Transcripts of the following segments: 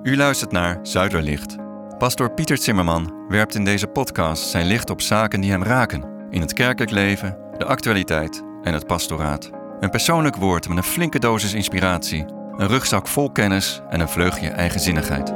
U luistert naar Zuiderlicht. Pastoor Pieter Zimmerman werpt in deze podcast zijn licht op zaken die hem raken. In het kerkelijk leven, de actualiteit en het pastoraat. Een persoonlijk woord met een flinke dosis inspiratie. Een rugzak vol kennis en een vleugje eigenzinnigheid.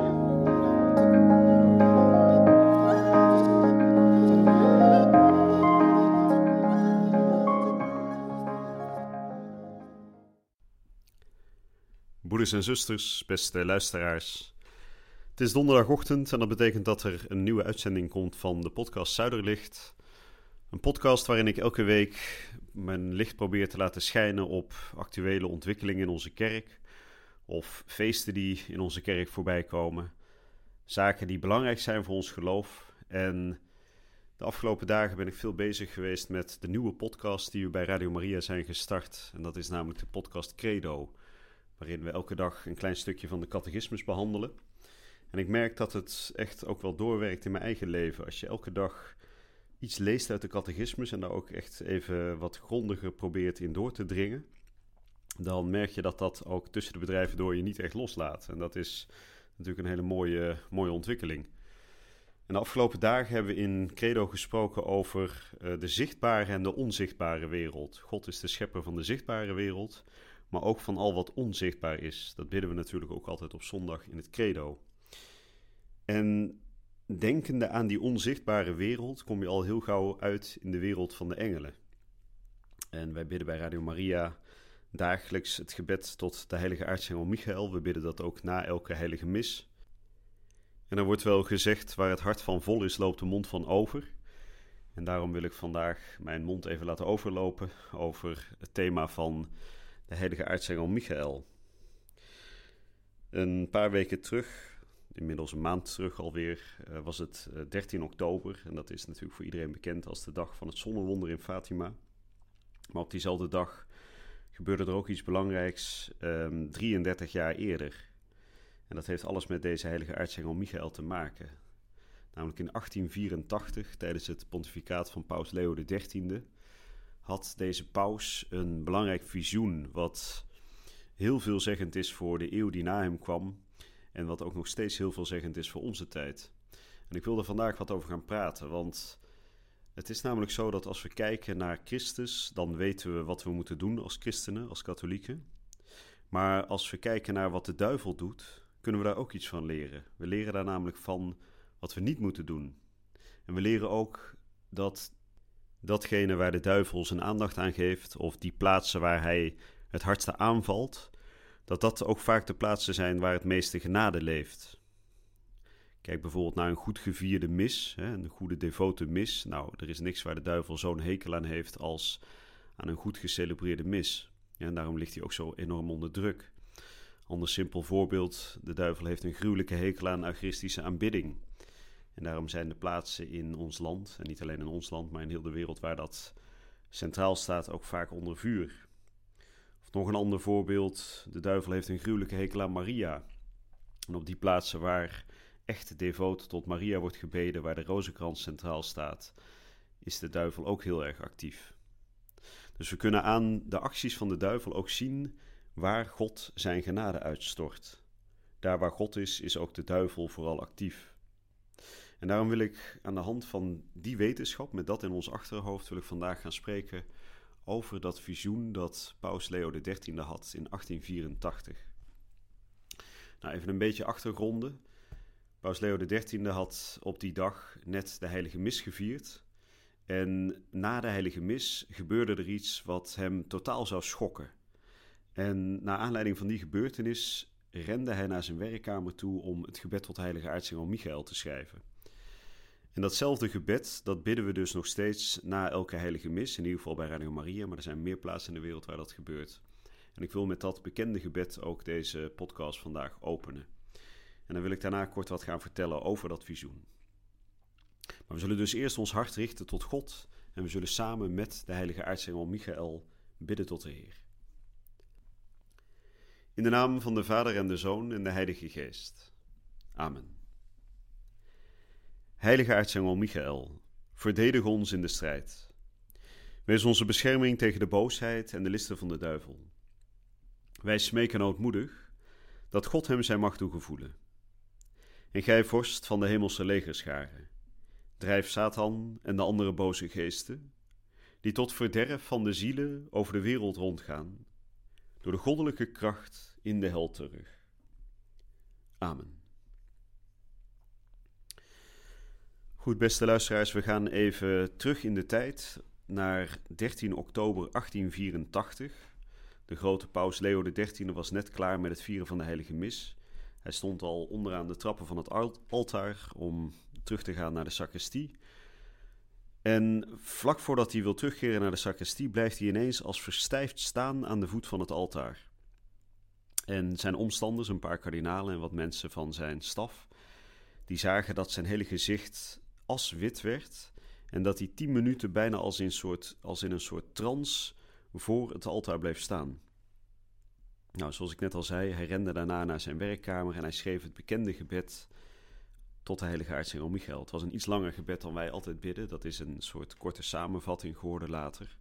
Broeders en zusters, beste luisteraars. Het is donderdagochtend en dat betekent dat er een nieuwe uitzending komt van de podcast Zuiderlicht. Een podcast waarin ik elke week mijn licht probeer te laten schijnen op actuele ontwikkelingen in onze kerk. Of feesten die in onze kerk voorbij komen. Zaken die belangrijk zijn voor ons geloof. En de afgelopen dagen ben ik veel bezig geweest met de nieuwe podcast die we bij Radio Maria zijn gestart. En dat is namelijk de podcast Credo, waarin we elke dag een klein stukje van de catechismus behandelen. En ik merk dat het echt ook wel doorwerkt in mijn eigen leven. Als je elke dag iets leest uit de catechismus en daar ook echt even wat grondiger probeert in door te dringen, dan merk je dat dat ook tussen de bedrijven door je niet echt loslaat. En dat is natuurlijk een hele mooie ontwikkeling. En de afgelopen dagen hebben we in Credo gesproken over de zichtbare en de onzichtbare wereld. God is de schepper van de zichtbare wereld, maar ook van al wat onzichtbaar is. Dat bidden we natuurlijk ook altijd op zondag in het Credo. En denkende aan die onzichtbare wereld kom je al heel gauw uit in de wereld van de engelen. En wij bidden bij Radio Maria dagelijks het gebed tot de heilige aartsengel Michael. We bidden dat ook na elke heilige mis. En er wordt wel gezegd, waar het hart van vol is, loopt de mond van over. En daarom wil ik vandaag mijn mond even laten overlopen over het thema van de heilige aartsengel Michael. Een paar weken terug, inmiddels een maand terug alweer, was het 13 oktober. En dat is natuurlijk voor iedereen bekend als de dag van het zonnewonder in Fatima. Maar op diezelfde dag gebeurde er ook iets belangrijks 33 jaar eerder. En dat heeft alles met deze heilige aartsengel Michael te maken. Namelijk in 1884, tijdens het pontificaat van paus Leo XIII, had deze paus een belangrijk visioen wat heel veelzeggend is voor de eeuw die na hem kwam en wat ook nog steeds heel veelzeggend is voor onze tijd. En ik wil er vandaag wat over gaan praten, want het is namelijk zo dat als we kijken naar Christus, dan weten we wat we moeten doen als christenen, als katholieken. Maar als we kijken naar wat de duivel doet, kunnen we daar ook iets van leren. We leren daar namelijk van wat we niet moeten doen. En we leren ook dat datgene waar de duivel zijn aandacht aan geeft, of die plaatsen waar hij het hardste aanvalt, dat ook vaak de plaatsen zijn waar het meeste genade leeft. Kijk bijvoorbeeld naar een goed gevierde mis, een goede devote mis. Nou, er is niks waar de duivel zo'n hekel aan heeft als aan een goed gecelebreerde mis. En daarom ligt hij ook zo enorm onder druk. Ander simpel voorbeeld, de duivel heeft een gruwelijke hekel aan eucharistische aanbidding. En daarom zijn de plaatsen in ons land, en niet alleen in ons land, maar in heel de wereld waar dat centraal staat, ook vaak onder vuur. Of nog een ander voorbeeld, de duivel heeft een gruwelijke hekel aan Maria. En op die plaatsen waar echt devoot tot Maria wordt gebeden, waar de rozenkrans centraal staat, is de duivel ook heel erg actief. Dus we kunnen aan de acties van de duivel ook zien waar God zijn genade uitstort. Daar waar God is, is ook de duivel vooral actief. En daarom wil ik aan de hand van die wetenschap, met dat in ons achterhoofd, wil ik vandaag gaan spreken over dat visioen dat paus Leo XIII had in 1884. Nou, even een beetje achtergronden. Paus Leo XIII had op die dag net de heilige mis gevierd. En na de heilige mis gebeurde er iets wat hem totaal zou schokken. En naar aanleiding van die gebeurtenis rende hij naar zijn werkkamer toe om het gebed tot de heilige aartsengel Michael te schrijven. En datzelfde gebed, dat bidden we dus nog steeds na elke heilige mis, in ieder geval bij Radio Maria, maar er zijn meer plaatsen in de wereld waar dat gebeurt. En ik wil met dat bekende gebed ook deze podcast vandaag openen. En dan wil ik daarna kort wat gaan vertellen over dat visioen. Maar we zullen dus eerst ons hart richten tot God en we zullen samen met de heilige aartsengel Michael bidden tot de Heer. In de naam van de Vader en de Zoon en de Heilige Geest. Amen. Heilige aartsengel Michael, verdedig ons in de strijd. Wees onze bescherming tegen de boosheid en de listen van de duivel. Wij smeken ootmoedig dat God hem zijn macht doet gevoelen En gij, vorst van de hemelse legerscharen, drijf Satan en de andere boze geesten, die tot verderf van de zielen over de wereld rondgaan, door de goddelijke kracht in de hel terug. Amen. Goed, beste luisteraars, we gaan even terug in de tijd naar 13 oktober 1884. De grote paus Leo XIII was net klaar met het vieren van de heilige mis. Hij stond al onderaan de trappen van het altaar om terug te gaan naar de sacristie. En vlak voordat hij wil terugkeren naar de sacristie, blijft hij ineens als verstijfd staan aan de voet van het altaar. En zijn omstanders, een paar kardinalen en wat mensen van zijn staf, die zagen dat zijn hele gezicht aswit werd en dat hij 10 minuten bijna als in een soort trance voor het altaar bleef staan. Nou, zoals ik net al zei, hij rende daarna naar zijn werkkamer en hij schreef het bekende gebed tot de heilige aartsengel Michael. Het was een iets langer gebed dan wij altijd bidden. Dat is een soort korte samenvatting geworden later.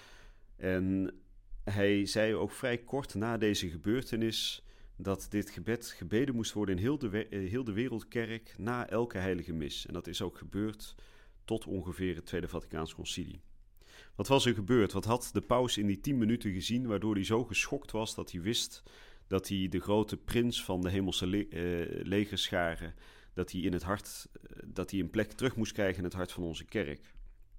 En hij zei ook vrij kort na deze gebeurtenis dat dit gebed gebeden moest worden in heel de wereldkerk na elke heilige mis. En dat is ook gebeurd tot ongeveer het Tweede Vaticaans Concilie. Wat was er gebeurd? Wat had de paus in die 10 minuten gezien, waardoor hij zo geschokt was dat hij wist dat hij de grote prins van de hemelse legerscharen, dat hij een plek terug moest krijgen in het hart van onze kerk?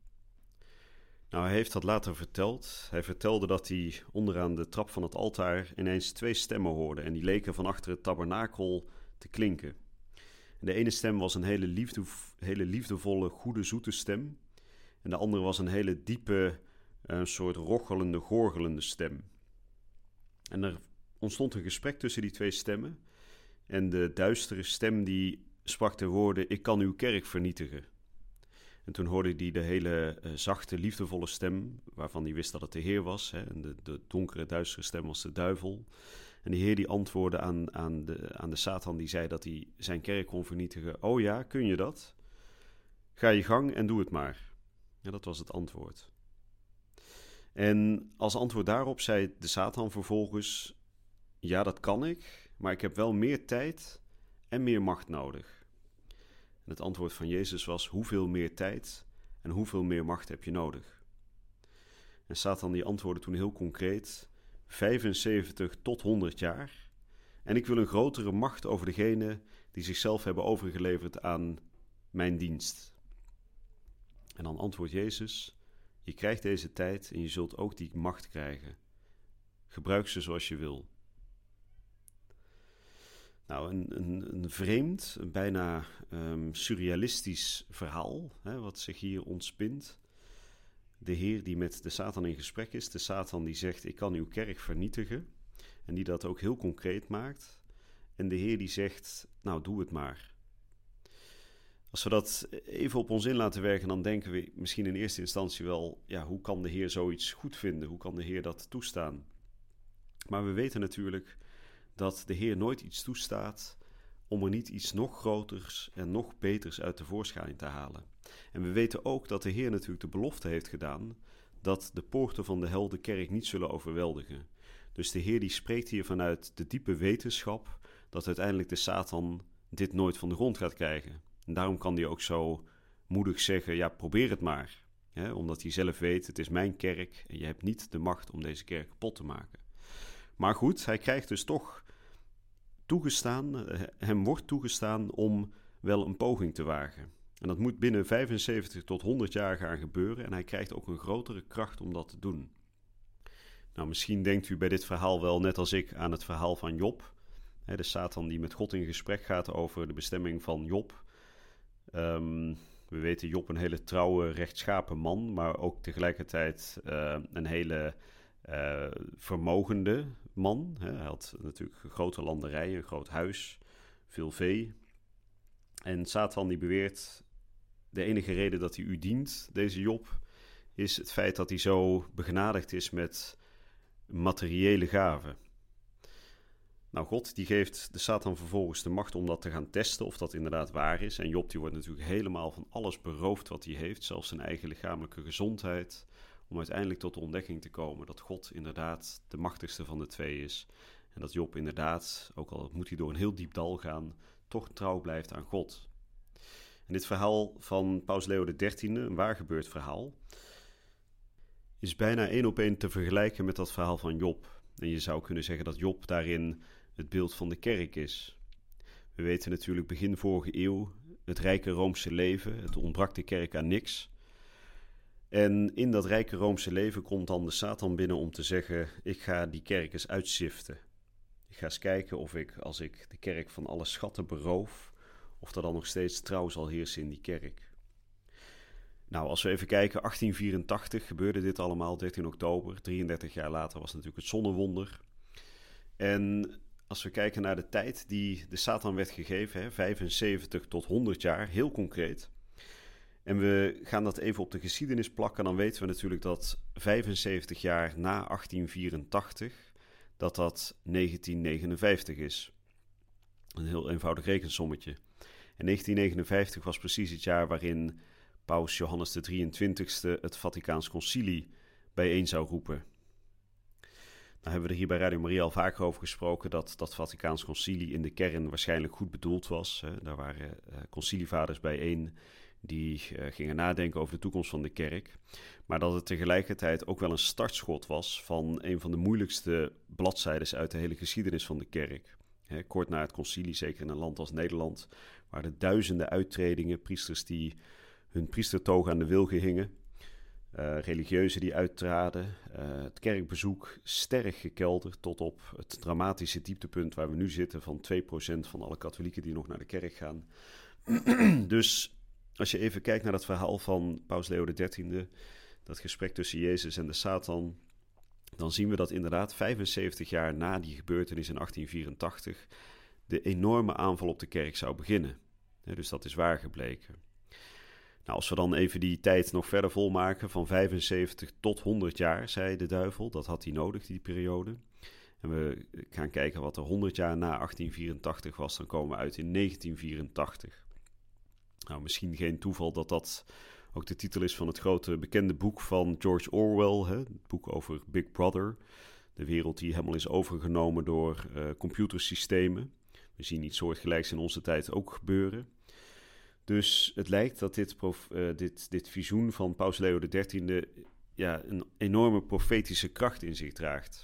Nou, hij heeft dat later verteld. Hij vertelde dat hij onderaan de trap van het altaar ineens 2 stemmen hoorde en die leken van achter het tabernakel te klinken. En de ene stem was een hele liefdevolle, goede, zoete stem. En de andere was een hele diepe, een soort rochelende, gorgelende stem. En er ontstond een gesprek tussen die 2 stemmen. En de duistere stem die sprak de woorden: "Ik kan uw kerk vernietigen." En toen hoorde hij de hele zachte, liefdevolle stem, waarvan hij wist dat het de Heer was. Hè? En de donkere, duistere stem was de duivel. En de Heer die antwoordde aan de Satan, die zei dat hij zijn kerk kon vernietigen. "Oh ja, kun je dat? Ga je gang en doe het maar." Ja, dat was het antwoord. En als antwoord daarop zei de Satan vervolgens: "Ja, dat kan ik, maar ik heb wel meer tijd en meer macht nodig." En het antwoord van Jezus was: "Hoeveel meer tijd en hoeveel meer macht heb je nodig?" En Satan die antwoordde toen heel concreet: 75 tot 100 jaar. En ik wil een grotere macht over degenen die zichzelf hebben overgeleverd aan mijn dienst. En dan antwoordt Jezus: "Je krijgt deze tijd en je zult ook die macht krijgen. Gebruik ze zoals je wil." Nou, een vreemd, een bijna surrealistisch verhaal, hè, wat zich hier ontspint. De Heer die met de Satan in gesprek is. De Satan die zegt: "Ik kan uw kerk vernietigen." En die dat ook heel concreet maakt. En de Heer die zegt: "Nou, doe het maar." Als we dat even op ons in laten werken, dan denken we misschien in eerste instantie wel: ja, hoe kan de Heer zoiets goed vinden? Hoe kan de Heer dat toestaan? Maar we weten natuurlijk dat de Heer nooit iets toestaat om er niet iets nog groters en nog beters uit tevoorschijn te halen. En we weten ook dat de Heer natuurlijk de belofte heeft gedaan dat de poorten van de hel de kerk niet zullen overweldigen. Dus de Heer die spreekt hier vanuit de diepe wetenschap dat uiteindelijk de Satan dit nooit van de grond gaat krijgen. En daarom kan hij ook zo moedig zeggen: ja, probeer het maar. Ja, omdat hij zelf weet: het is mijn kerk en je hebt niet de macht om deze kerk kapot te maken. Maar goed, hij krijgt dus toch toegestaan, hem wordt toegestaan om wel een poging te wagen. En dat moet binnen 75 tot 100 jaar gaan gebeuren en hij krijgt ook een grotere kracht om dat te doen. Nou, misschien denkt u bij dit verhaal wel, net als ik, aan het verhaal van Job. De Satan die met God in gesprek gaat over de bestemming van Job. We weten Job een hele trouwe, rechtschapen man, maar ook tegelijkertijd een hele vermogende man. Hij had natuurlijk een grote landerij, een groot huis, veel vee. En Satan die beweert: de enige reden dat hij u dient, deze Job, is het feit dat hij zo begenadigd is met materiële gaven. Nou, God die geeft de Satan vervolgens de macht om dat te gaan testen of dat inderdaad waar is. En Job die wordt natuurlijk helemaal van alles beroofd wat hij heeft, zelfs zijn eigen lichamelijke gezondheid, om uiteindelijk tot de ontdekking te komen dat God inderdaad de machtigste van de twee is. En dat Job inderdaad, ook al moet hij door een heel diep dal gaan, toch trouw blijft aan God. En dit verhaal van Paus Leo XIII, een waar gebeurd verhaal, is bijna 1 op 1 te vergelijken met dat verhaal van Job. En je zou kunnen zeggen dat Job daarin het beeld van de kerk is. We weten natuurlijk begin vorige eeuw, het rijke Roomse leven, het ontbrak de kerk aan niks. En in dat rijke Roomse leven komt dan de Satan binnen om te zeggen, ik ga die kerk eens uitsiften. Ik ga eens kijken of ik, als ik de kerk van alle schatten beroof, of er dan nog steeds trouw zal heersen in die kerk. Nou, als we even kijken, 1884 gebeurde dit allemaal, 13 oktober. 33 jaar later was natuurlijk het zonnewonder. En als we kijken naar de tijd die de Satan werd gegeven, 75 tot 100 jaar, heel concreet. En we gaan dat even op de geschiedenis plakken, dan weten we natuurlijk dat 75 jaar na 1884, dat 1959 is. Een heel eenvoudig rekensommetje. En 1959 was precies het jaar waarin Paus Johannes XXIII het Vaticaans Concilie bijeen zou roepen. Nou hebben we er hier bij Radio Maria al vaker over gesproken dat dat Vaticaans Concilie in de kern waarschijnlijk goed bedoeld was. Daar waren concilievaders bijeen die gingen nadenken over de toekomst van de kerk. Maar dat het tegelijkertijd ook wel een startschot was van een van de moeilijkste bladzijdes uit de hele geschiedenis van de kerk. Kort na het concilie, zeker in een land als Nederland, waren er duizenden uittredingen, priesters die hun priestertoga aan de wilgen hingen, religieuzen die uittraden, het kerkbezoek sterk gekelderd tot op het dramatische dieptepunt waar we nu zitten van 2% van alle katholieken die nog naar de kerk gaan. Dus als je even kijkt naar dat verhaal van Paus Leo XIII, dat gesprek tussen Jezus en de Satan, dan zien we dat inderdaad 75 jaar na die gebeurtenis in 1884 de enorme aanval op de kerk zou beginnen. Dus dat is waar gebleken. Nou, als we dan even die tijd nog verder volmaken, van 75 tot 100 jaar, zei de duivel, dat had hij nodig, die periode. En we gaan kijken wat er 100 jaar na 1884 was, dan komen we uit in 1984. Nou, misschien geen toeval dat dat ook de titel is van het grote bekende boek van George Orwell, het boek over Big Brother. De wereld die helemaal is overgenomen door computersystemen. We zien iets soortgelijks in onze tijd ook gebeuren. Dus het lijkt dat dit visioen van Paus Leo XIII een enorme profetische kracht in zich draagt.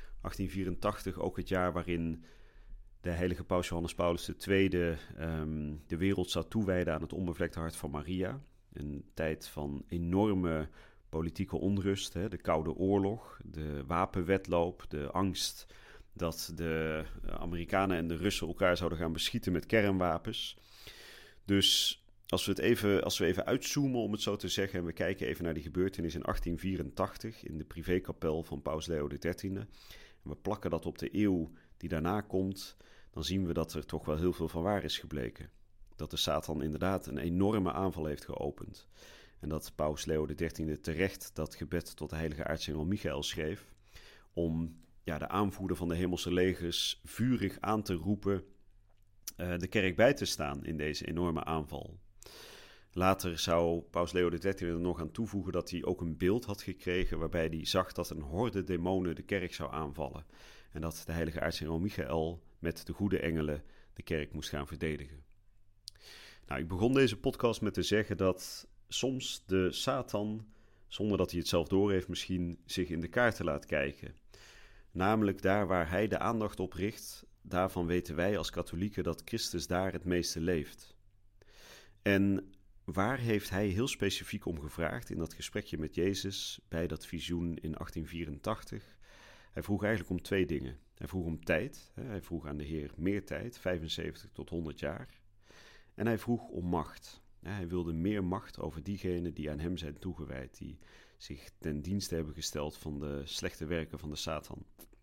1884, ook het jaar waarin de heilige Paus Johannes Paulus II de wereld zou toewijden aan het onbevlekte hart van Maria. Een tijd van enorme politieke onrust, de Koude Oorlog, de wapenwedloop, de angst dat de Amerikanen en de Russen elkaar zouden gaan beschieten met kernwapens. Dus als we even uitzoomen, om het zo te zeggen, en we kijken even naar die gebeurtenis in 1884 in de privékapel van Paus Leo XIII, en we plakken dat op de eeuw die daarna komt, dan zien we dat er toch wel heel veel van waar is gebleken. Dat de Satan inderdaad een enorme aanval heeft geopend. En dat Paus Leo XIII terecht dat gebed tot de heilige aartsengel Michael schreef, om de aanvoerder van de hemelse legers vurig aan te roepen de kerk bij te staan in deze enorme aanval. Later zou Paus Leo XIII er nog aan toevoegen dat hij ook een beeld had gekregen waarbij hij zag dat een horde demonen de kerk zou aanvallen. En dat de heilige aartsengel Michael met de goede engelen de kerk moest gaan verdedigen. Nou, ik begon deze podcast met te zeggen dat soms de Satan, zonder dat hij het zelf doorheeft, misschien zich in de kaarten laat kijken. Namelijk daar waar hij de aandacht op richt, daarvan weten wij als katholieken dat Christus daar het meeste leeft. En waar heeft hij heel specifiek om gevraagd in dat gesprekje met Jezus bij dat visioen in 1884? Hij vroeg eigenlijk om 2 dingen. Hij vroeg om tijd. Hij vroeg aan de Heer meer tijd, 75 tot 100 jaar. En hij vroeg om macht. Hij wilde meer macht over diegenen die aan hem zijn toegewijd, die zich ten dienste hebben gesteld van de slechte werken van de Satan.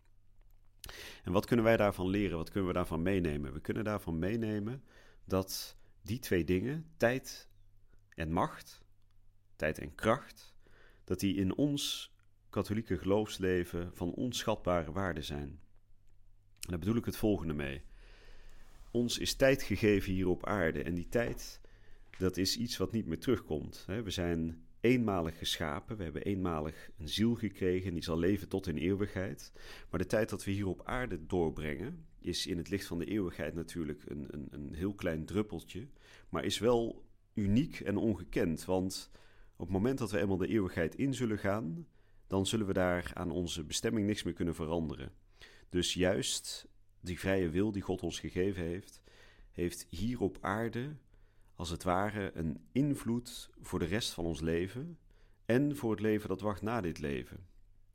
En wat kunnen wij daarvan leren? Wat kunnen we daarvan meenemen? We kunnen daarvan meenemen dat die 2 dingen, tijd en macht, tijd en kracht, dat die in ons katholieke geloofsleven van onschatbare waarde zijn. En daar bedoel ik het volgende mee. Ons is tijd gegeven hier op aarde en die tijd, dat is iets wat niet meer terugkomt. We zijn eenmalig geschapen, we hebben eenmalig een ziel gekregen en die zal leven tot in eeuwigheid. Maar de tijd dat we hier op aarde doorbrengen is in het licht van de eeuwigheid natuurlijk een heel klein druppeltje, maar is wel uniek en ongekend. Want op het moment dat we eenmaal de eeuwigheid in zullen gaan, dan zullen we daar aan onze bestemming niks meer kunnen veranderen. Dus juist die vrije wil die God ons gegeven heeft hier op aarde als het ware een invloed voor de rest van ons leven en voor het leven dat wacht na dit leven.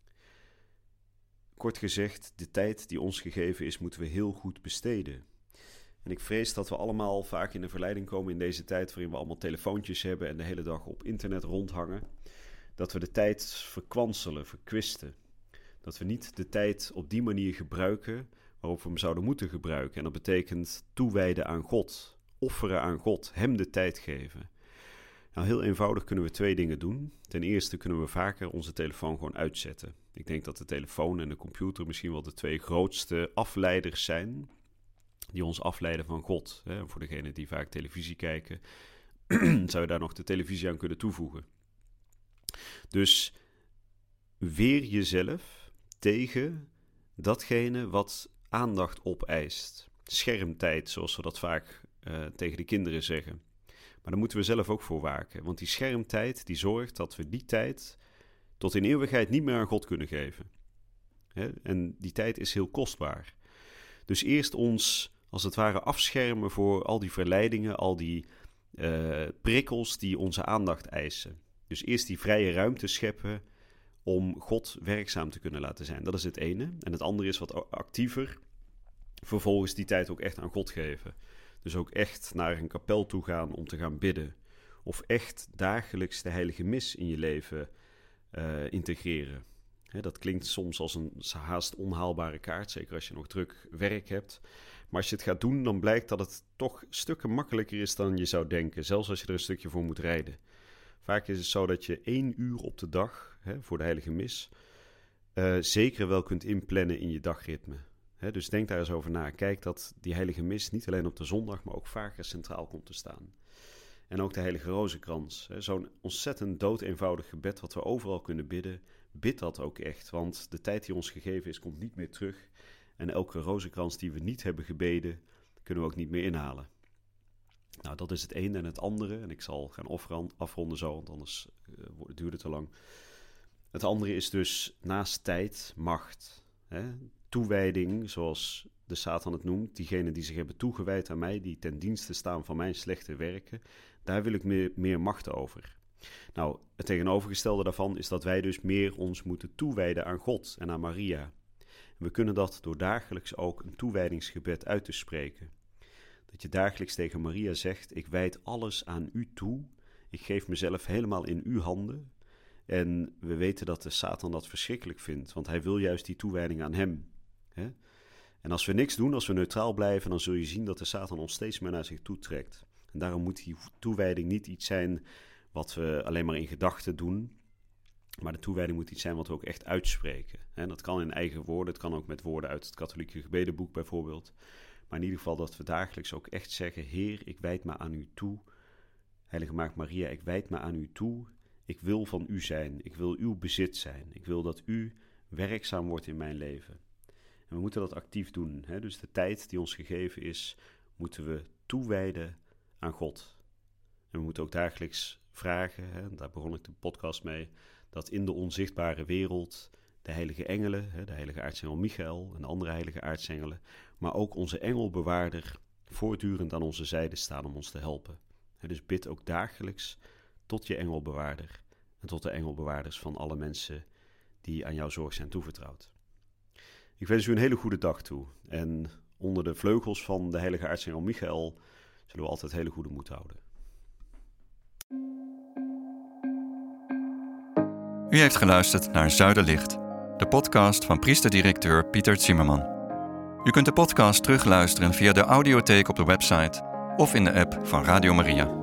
Kort gezegd, de tijd die ons gegeven is, moeten we heel goed besteden. En ik vrees dat we allemaal vaak in de verleiding komen in deze tijd waarin we allemaal telefoontjes hebben en de hele dag op internet rondhangen, dat we de tijd verkwanselen, verkwisten. Dat we niet de tijd op die manier gebruiken waarop we hem zouden moeten gebruiken. En dat betekent toewijden aan God, offeren aan God, hem de tijd geven. Nou, heel eenvoudig kunnen we 2 dingen doen. Ten eerste kunnen we vaker onze telefoon gewoon uitzetten. Ik denk dat de telefoon en de computer misschien wel de 2 grootste afleiders zijn die ons afleiden van God. Voor degenen die vaak televisie kijken, zou je daar nog de televisie aan kunnen toevoegen. Dus weer jezelf tegen datgene wat aandacht opeist. Schermtijd, zoals we dat vaak tegen de kinderen zeggen. Maar daar moeten we zelf ook voor waken. Want die schermtijd die zorgt dat we die tijd tot in eeuwigheid niet meer aan God kunnen geven. En die tijd is heel kostbaar. Dus eerst ons als het ware afschermen voor al die verleidingen, al die prikkels die onze aandacht eisen. Dus eerst die vrije ruimte scheppen om God werkzaam te kunnen laten zijn. Dat is het ene. En het andere is wat actiever. Vervolgens die tijd ook echt aan God geven. Dus ook echt naar een kapel toe gaan om te gaan bidden. Of echt dagelijks de heilige mis in je leven integreren. Dat klinkt soms als een haast onhaalbare kaart, zeker als je nog druk werk hebt. Maar als je het gaat doen, dan blijkt dat het toch stukken makkelijker is dan je zou denken. Zelfs als je er een stukje voor moet rijden. Vaak is het zo dat je 1 uur op de dag voor de heilige mis zeker wel kunt inplannen in je dagritme. Dus denk daar eens over na. Kijk dat die heilige mis niet alleen op de zondag, maar ook vaker centraal komt te staan. En ook de heilige rozenkrans. Zo'n ontzettend doodeenvoudig gebed wat we overal kunnen bidden. Bid dat ook echt, want de tijd die ons gegeven is, komt niet meer terug. En elke rozenkrans die we niet hebben gebeden, kunnen we ook niet meer inhalen. Nou, dat is het ene. En het andere, en ik zal gaan afronden zo, want anders duurt het te lang. Het andere is dus naast tijd, macht. Toewijding, zoals de Satan het noemt. Diegenen die zich hebben toegewijd aan mij, die ten dienste staan van mijn slechte werken. Daar wil ik meer macht over. Nou, het tegenovergestelde daarvan is dat wij dus meer ons moeten toewijden aan God en aan Maria. En we kunnen dat door dagelijks ook een toewijdingsgebed uit te spreken. Dat je dagelijks tegen Maria zegt, ik wijd alles aan u toe. Ik geef mezelf helemaal in uw handen. En we weten dat de Satan dat verschrikkelijk vindt, want hij wil juist die toewijding aan hem. En als we niks doen, als we neutraal blijven, dan zul je zien dat de Satan ons steeds meer naar zich toe trekt. En daarom moet die toewijding niet iets zijn wat we alleen maar in gedachten doen, maar de toewijding moet iets zijn wat we ook echt uitspreken. Dat kan in eigen woorden, het kan ook met woorden uit het katholieke gebedenboek bijvoorbeeld. Maar in ieder geval dat we dagelijks ook echt zeggen, Heer, ik wijd me aan u toe. Heilige Maagd Maria, ik wijd me aan u toe. Ik wil van u zijn, ik wil uw bezit zijn. Ik wil dat u werkzaam wordt in mijn leven. En we moeten dat actief doen. Dus de tijd die ons gegeven is, moeten we toewijden aan God. En we moeten ook dagelijks vragen, daar begon ik de podcast mee, dat in de onzichtbare wereld de heilige engelen, de heilige aartsengel Michael en de andere heilige aartsengelen, maar ook onze engelbewaarder voortdurend aan onze zijde staan om ons te helpen. Dus bid ook dagelijks tot je engelbewaarder en tot de engelbewaarders van alle mensen die aan jouw zorg zijn toevertrouwd. Ik wens u een hele goede dag toe en onder de vleugels van de heilige aartsengel Michael zullen we altijd hele goede moed houden. U heeft geluisterd naar Zuiderlicht, de podcast van priester-directeur Pieter Zimmerman. U kunt de podcast terugluisteren via de audiotheek op de website of in de app van Radio Maria.